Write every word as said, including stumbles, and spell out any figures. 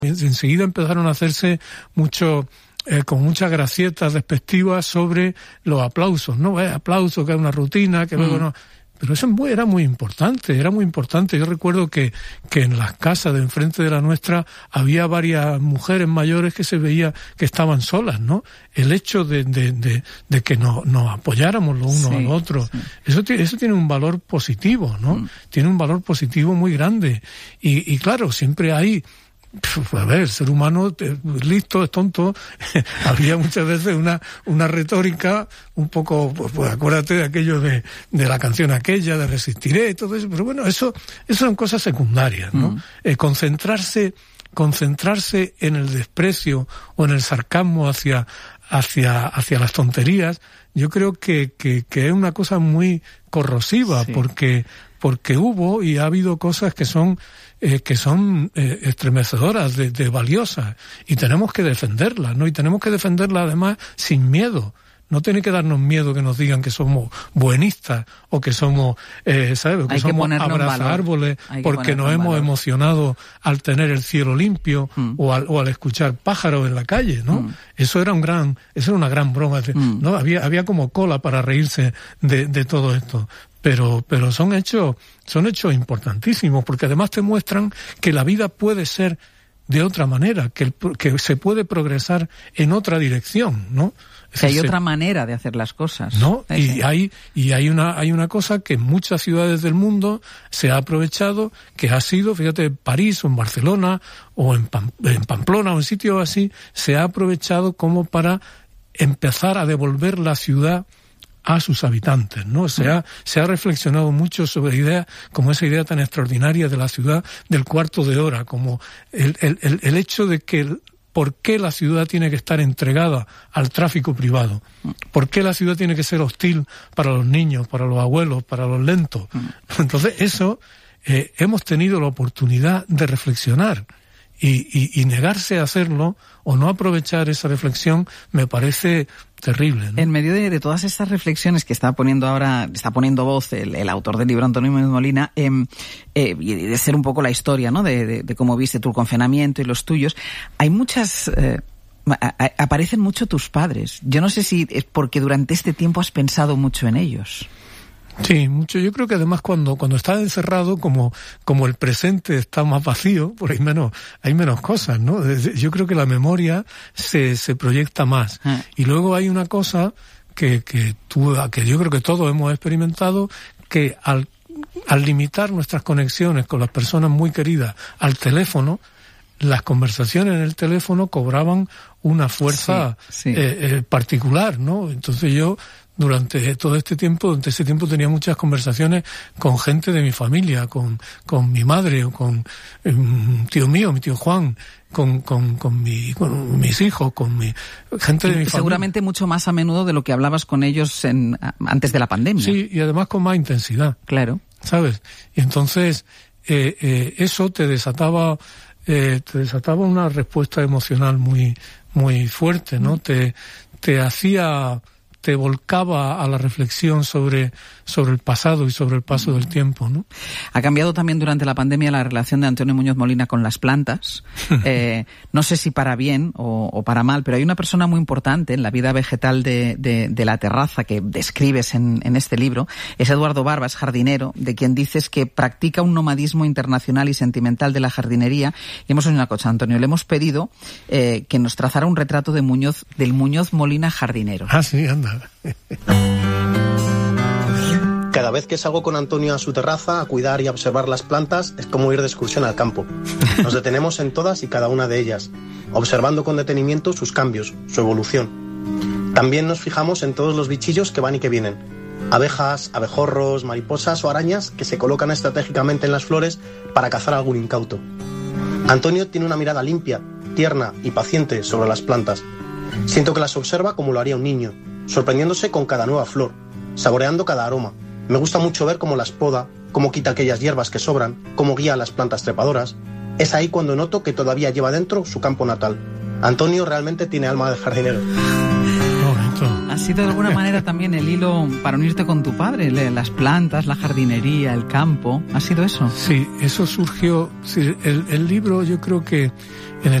Enseguida empezaron a hacerse mucho, eh, con muchas gracietas despectivas sobre los aplausos, ¿no? Eh, aplauso, que es una rutina, que mm. luego no... Pero eso era muy importante, era muy importante. Yo recuerdo que, que en las casas de enfrente de la nuestra había varias mujeres mayores que se veía que estaban solas, ¿no? El hecho de, de, de, de que nos, nos apoyáramos los unos sí, a los otros, sí. eso, eso tiene un valor positivo, ¿no? Mm. Tiene un valor positivo muy grande. Y, y claro, siempre hay... A ver, el ser humano es listo, es tonto. Había muchas veces una una retórica un poco, pues, pues acuérdate de aquello de, de la canción aquella, de resistiré y todo eso. Pero bueno, eso, eso son cosas secundarias, ¿no? Mm. Eh, concentrarse, concentrarse en el desprecio o en el sarcasmo hacia, hacia, hacia las tonterías, yo creo que, que, que es una cosa muy corrosiva, sí. porque, porque hubo y ha habido cosas que son Eh, que son eh, estremecedoras, de, de valiosas, y tenemos que defenderlas, ¿no? Y tenemos que defenderlas además sin miedo. No tiene que darnos miedo que nos digan que somos buenistas o que somos, eh, ¿sabes? Que Hay somos que abrazaárboles porque nos hemos valor. emocionado al tener el cielo limpio mm. o, al, o al escuchar pájaros en la calle, ¿no? Mm. Eso era un gran, eso era una gran broma, mm. ¿no? Había, había como cola para reírse de, de todo esto. Pero, pero son hechos, son hechos importantísimos, porque además te muestran que la vida puede ser de otra manera, que, el, que se puede progresar en otra dirección, ¿no? Que hay se, otra manera de hacer las cosas. ¿No? Y sí. hay, y hay una, hay una cosa que en muchas ciudades del mundo se ha aprovechado, que ha sido, fíjate, en París o en Barcelona o en, Pam, en Pamplona o en sitios así, se ha aprovechado como para empezar a devolver la ciudad a sus habitantes, ¿no? Se ha, se ha reflexionado mucho sobre ideas como esa idea tan extraordinaria de la ciudad del cuarto de hora, como el, el, el, el hecho de que el, por qué la ciudad tiene que estar entregada al tráfico privado, por qué la ciudad tiene que ser hostil para los niños, para los abuelos, para los lentos. Entonces eso, eh, hemos tenido la oportunidad de reflexionar. Y, y, y negarse a hacerlo o no aprovechar esa reflexión me parece terrible, ¿no? En medio de, de todas estas reflexiones que está poniendo ahora, está poniendo voz el, el autor del libro, Antonio Muñoz Molina, eh, eh, y de ser un poco la historia, ¿no? De, de, de cómo viste tu confinamiento y los tuyos, hay muchas... Eh, a, a, aparecen mucho tus padres. Yo no sé si es porque durante este tiempo has pensado mucho en ellos. Sí, mucho. Yo creo que además cuando cuando estás encerrado, como como el presente está más vacío, por ahí menos hay menos cosas, ¿no? Yo creo que la memoria se se proyecta más. Ah. Y luego hay una cosa que que tú que yo creo que todos hemos experimentado, que al al limitar nuestras conexiones con las personas muy queridas al teléfono, las conversaciones en el teléfono cobraban una fuerza sí, sí. Eh, eh, particular, ¿no? Entonces yo durante todo este tiempo, durante ese tiempo tenía muchas conversaciones con gente de mi familia, con con mi madre, o con un tío mío, mi tío Juan, con con con, mi, con mis hijos, con mi gente de mi familia. Seguramente mucho más a menudo de lo que hablabas con ellos en, antes de la pandemia. Sí, y además con más intensidad. Claro. ¿Sabes? Y entonces eh, eh, eso te desataba eh, te desataba una respuesta emocional muy muy fuerte, ¿no? Mm. Te te hacía te volcaba a la reflexión sobre sobre el pasado y sobre el paso del tiempo, ¿no? Ha cambiado también durante la pandemia la relación de Antonio Muñoz Molina con las plantas. Eh, no sé si para bien o, o para mal, pero hay una persona muy importante en la vida vegetal de, de, de la terraza que describes en, en este libro. Es Eduardo Barbas, jardinero, de quien dices que practica un nomadismo internacional y sentimental de la jardinería. Y hemos hecho una cosa, Antonio, le hemos pedido eh, que nos trazara un retrato de Muñoz, del Muñoz Molina jardinero. Ah, sí, anda. Cada vez que salgo con Antonio a su terraza a cuidar y a observar las plantas es como ir de excursión al campo. Nos detenemos en todas y cada una de ellas, observando con detenimiento sus cambios, su evolución. También nos fijamos en todos los bichillos que van y que vienen. Abejas, abejorros, mariposas o arañas que se colocan estratégicamente en las flores para cazar a algún incauto. Antonio tiene una mirada limpia, tierna y paciente sobre las plantas. Siento que las observa como lo haría un niño, sorprendiéndose con cada nueva flor, saboreando cada aroma. Me gusta mucho ver cómo las poda, cómo quita aquellas hierbas que sobran, cómo guía a las plantas trepadoras. Es ahí cuando noto que todavía lleva dentro su campo natal. Antonio realmente tiene alma de jardinero. Bonito. Ha sido de alguna manera también el hilo para unirte con tu padre, las plantas, la jardinería, el campo. ¿Ha sido eso? Sí, eso surgió. Sí, el, el libro, yo creo que en el